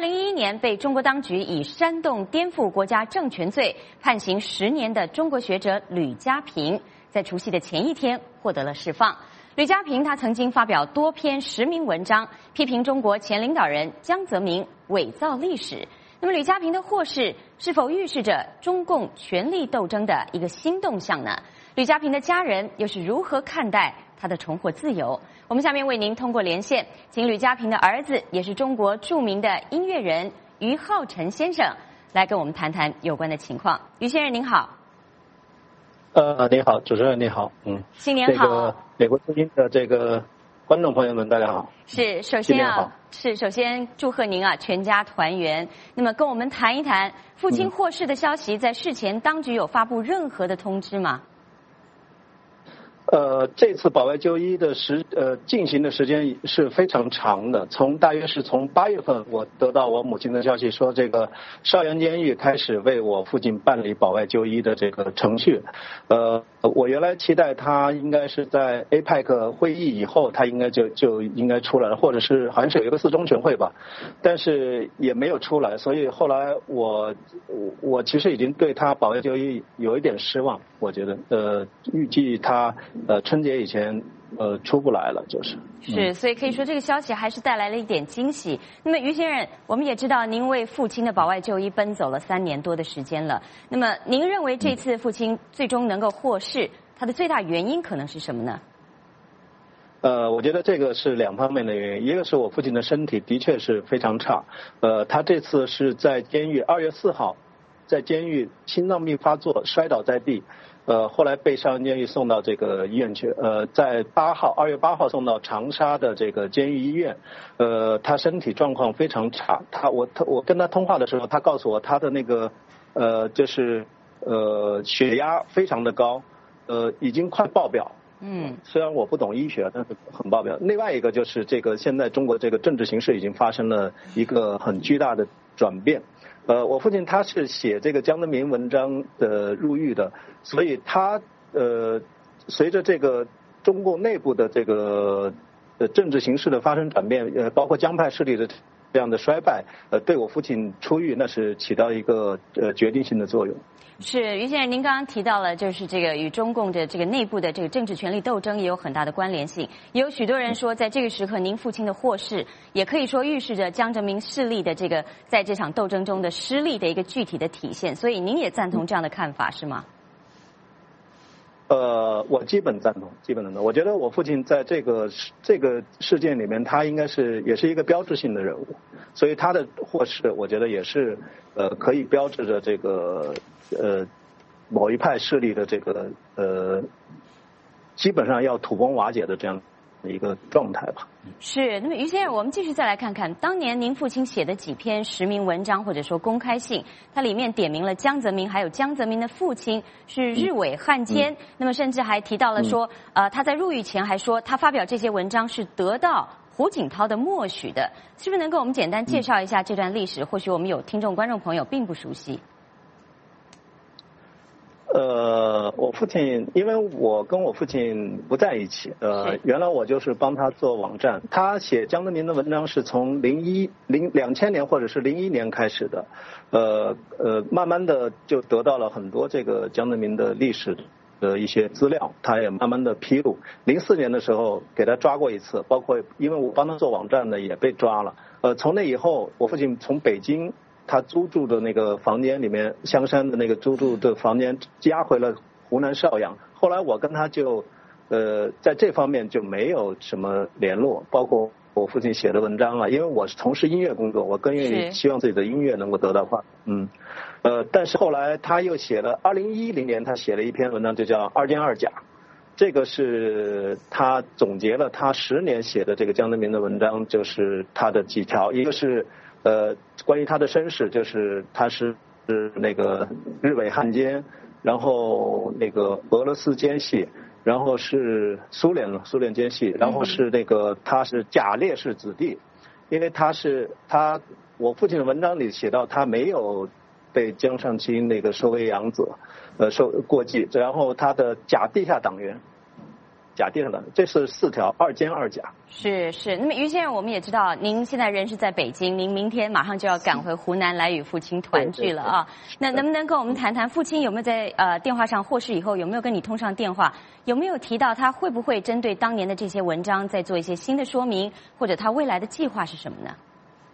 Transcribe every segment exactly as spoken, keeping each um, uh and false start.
零一一年被中国当局以煽动颠覆国家政权罪判刑十年的中国学者吕家平，在除夕的前一天获得了释放。吕家平他曾经发表多篇实名文章，批评中国前领导人江泽民伪造历史。那么吕家平的获释是否预示着中共权力斗争的一个新动向呢？吕家平的家人又是如何看待他的重获自由？我们下面为您通过连线，请吕家平的儿子，也是中国著名的音乐人于浩辰先生，来跟我们谈谈有关的情况。于先生您好。 呃，你好，主持人你好，嗯， 新年好。 这个美国之音的这个观众朋友们，大家好。 是，首先啊，是首先祝贺您啊，全家团圆。那么跟我们谈一谈父亲获释的消息，在事前当局有发布任何的通知吗？ 呃，这次保外就医的时呃进行的时间是非常长的，从大约是从八月份，我得到我母亲的消息说，这个邵阳监狱开始为我父亲办理保外就医的这个程序。呃，我原来期待他应该是在 A P E C 会议以后，他应该就就应该出来了，或者是好像是有一个四中全会吧，但是也没有出来，所以后来我我其实已经对他保外就医有一点失望，我觉得呃预计他。呃，春节以前呃出不来了，就是是，所以可以说这个消息还是带来了一点惊喜。那么于先生，我们也知道您为父亲的保外就医奔走了三年多的时间了。那么您认为这次父亲最终能够获释，他的最大原因可能是什么呢？ 呃，我觉得这个是两方面的原因，一个是我父亲的身体的确是非常差，呃，他这次是在监狱二月四号，在监狱心脏病发作摔倒在地。呃，后来被上监狱送到这个医院去，呃，在八号，二月八号送到长沙的这个监狱医院，呃，他身体状况非常差，他我他我跟他通话的时候，他告诉我他的那个呃就是呃血压非常的高，呃已经快爆表。嗯，虽然我不懂医学，但是很爆表。另外一个就是这个现在中国这个政治形势已经发生了一个很巨大的转变。呃，我父亲他是写这个江泽民文章的入狱的，所以他呃随着这个中共内部的这个呃政治形势的发生转变，呃包括江派势力的这样的衰败，呃对我父亲出狱那是起到一个呃决定性的作用。 是，于先生，您刚刚提到了，就是这个与中共的这个内部的这个政治权力斗争也有很大的关联性。也有许多人说，在这个时刻，您父亲的获释，也可以说预示着江泽民势力的这个在这场斗争中的失利的一个具体的体现。所以，您也赞同这样的看法，是吗？ 呃，我基本赞同，基本赞同。我觉得我父亲在这个这个事件里面，他应该是也是一个标志性的人物，所以他的获释，我觉得也是呃可以标志着这个呃某一派势力的这个呃基本上要土崩瓦解的这样的一个状态吧。 是，那么于先生，我们继续再来看看当年您父亲写的几篇实名文章或者说公开信，它里面点明了江泽民还有江泽民的父亲是日伪汉奸，嗯、那么甚至还提到了说，嗯、呃，他在入狱前还说他发表这些文章是得到胡锦涛的默许的，是不是能给我们简单介绍一下这段历史？或许我们有听众观众朋友并不熟悉。 呃，我父亲，因为我跟我父亲不在一起，呃，原来我就是帮他做网站。他写江泽民的文章是从零一零两千年或者是零一年开始的，呃呃，慢慢的就得到了很多这个江泽民的历史的一些资料，他也慢慢的披露。零四年的时候给他抓过一次，包括因为我帮他做网站的也被抓了。呃，从那以后，我父亲从北京。他租住的那个房间里面，香山的那个租住的房间押回了湖南邵阳。后来我跟他就，呃，在这方面就没有什么联络，包括我父亲写的文章啊，因为我是从事音乐工作，我更愿意希望自己的音乐能够得到发，嗯，呃，但是后来他又写了，二零一零年他写了一篇文章，就叫《二真二假》，这个是他总结了他十年写的这个江泽民的文章，就是他的几条，一个是。呃，关于他的身世，就是他是是那个日伪汉奸，然后那个俄罗斯奸细，然后是苏联苏联奸细，然后是那个他是假烈士子弟，因为他是他我父亲的文章里写到他没有被江上清那个收为养子，呃收过继，然后他的假地下党员。 甲地上的，这是四条二歼二甲。 是是，那么于先生，我们也知道您现在人是在北京，您明天马上就要赶回湖南来与父亲团聚了啊。那能不能跟我们谈谈，父亲有没有在呃电话上获释以后，有没有跟你通上电话？有没有提到他会不会针对当年的这些文章再做一些新的说明，或者他未来的计划是什么呢？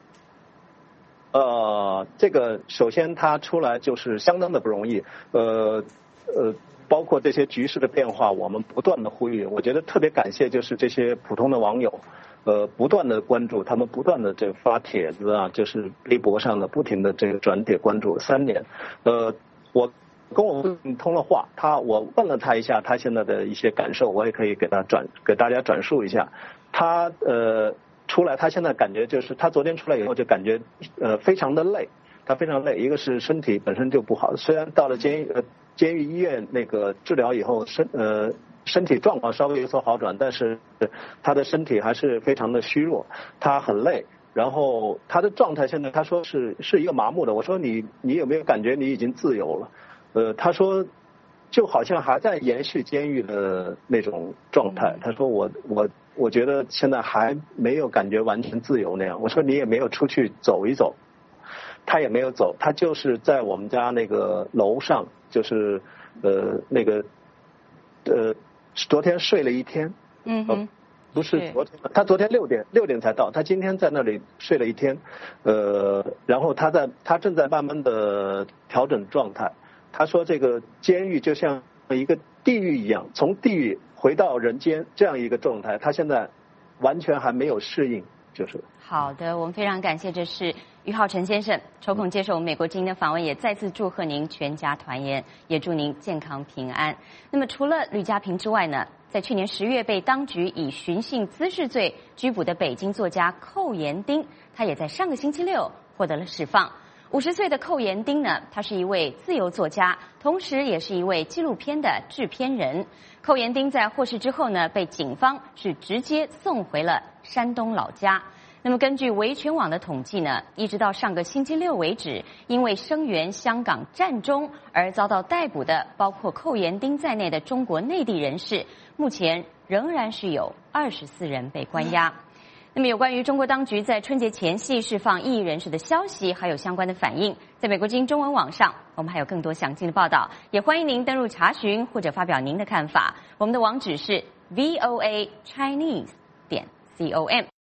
呃，这个首先他出来就是相当的不容易，呃呃。包括这些局势的变化，我们不断的呼吁。我觉得特别感谢，就是这些普通的网友，呃，不断的关注，他们不断的这发帖子啊，就是微博上的不停的这个转帖关注三年。呃，我跟我父亲通了话，他我问了他一下他现在的一些感受，我也可以给他转给大家转述一下。他呃出来，他现在感觉就是他昨天出来以后就感觉呃非常的累，他非常累，一个是身体本身就不好，虽然到了监狱呃。监狱医院那个治疗以后身呃身体状况稍微有所好转，但是他的身体还是非常的虚弱，他很累，然后他的状态现在他说是是一个麻木的。我说你你有没有感觉你已经自由了？呃，他说就好像还在延续监狱的那种状态。他说我我我觉得现在还没有感觉完全自由那样。我说你也没有出去走一走。他也没有走，他就是在我们家那个楼上，就是呃那个呃昨天睡了一天， 嗯哼， 呃、不是昨天，他昨天六点六点才到，他今天在那里睡了一天，呃，然后他在他正在慢慢的调整状态。他说这个监狱就像一个地狱一样，从地狱回到人间这样一个状态，他现在完全还没有适应。就是好的，我们非常感谢，这是于浩辰先生抽空接受我们美国之音的访问，也再次祝贺您全家团圆，也祝您健康平安。那么除了吕家平之外呢，在去年十月被当局以寻衅滋事罪拘捕的北京作家寇延丁，他也在上个星期六获得了释放。五十岁的寇延丁呢，他是一位自由作家，同时也是一位纪录片的制片人。寇延丁在获释之后呢，被警方是直接送回了山东老家。那么根据维权网的统计呢，一直到上个星期六为止，因为声援香港战中而遭到逮捕的，包括寇延丁在内的中国内地人士，目前仍然是有二十四人被关押。那么有关于中国当局在春节前夕释放异议人士的消息，还有相关的反应，在美国之音中文网上，我们还有更多详尽的报道，也欢迎您登入查询或者发表您的看法。我们的网址是 V O A Chinese 点 com。